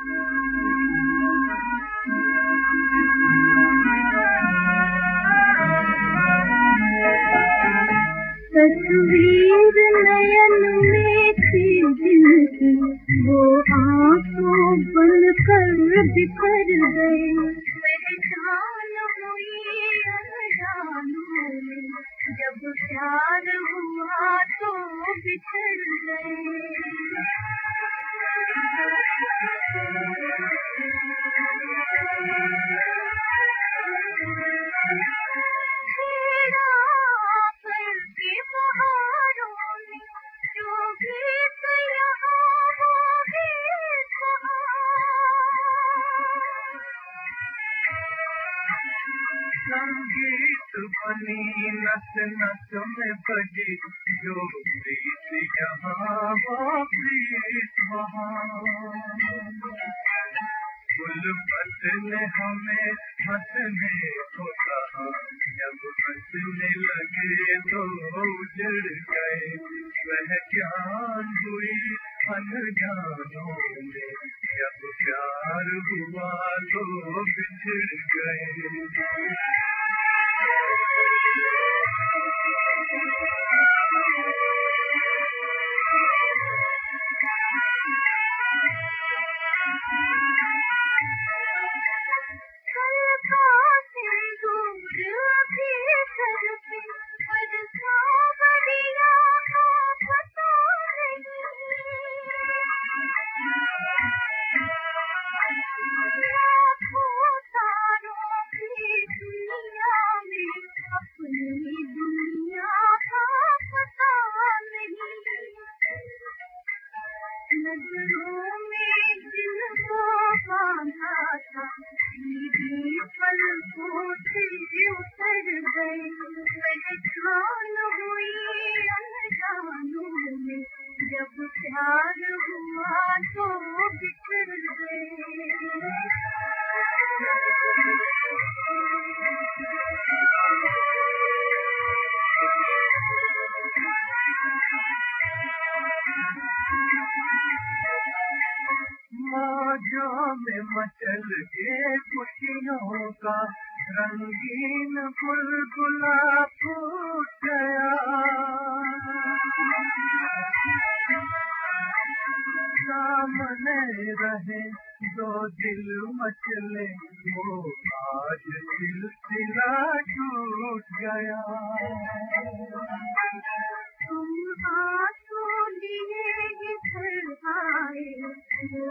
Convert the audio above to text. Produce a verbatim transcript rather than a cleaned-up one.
तस्वीर नयन में थी जिनकी, वो आंसू बनकर बिखर गए। पहचान हुई अनजानों में, जब प्यार हुआ तो बिछड़ गए। संगीत बनी नस नस में बजी, जो प्रीत यहाँ वो प्रीत वहाँ। गुलबत ने हमें हंसने को कहा, जब हंसने लगे तो उजड़ गए। पहचान हुई अनजानों में, जब प्यार हुआ तो बिछड़ गए। नजरों में जिनको बांधा था, पलकों से उतर गए। पहचान हुई अनजानों में, जब प्यार हुआ तो बिछड़ गए। मौजों में मचल के खुशियों का रंगीन बुलबुला फूट गया। सामने रहे दो दिल मचले, वो आज सिलसिला टूट गया। तुम आंसू लिए इधर आए,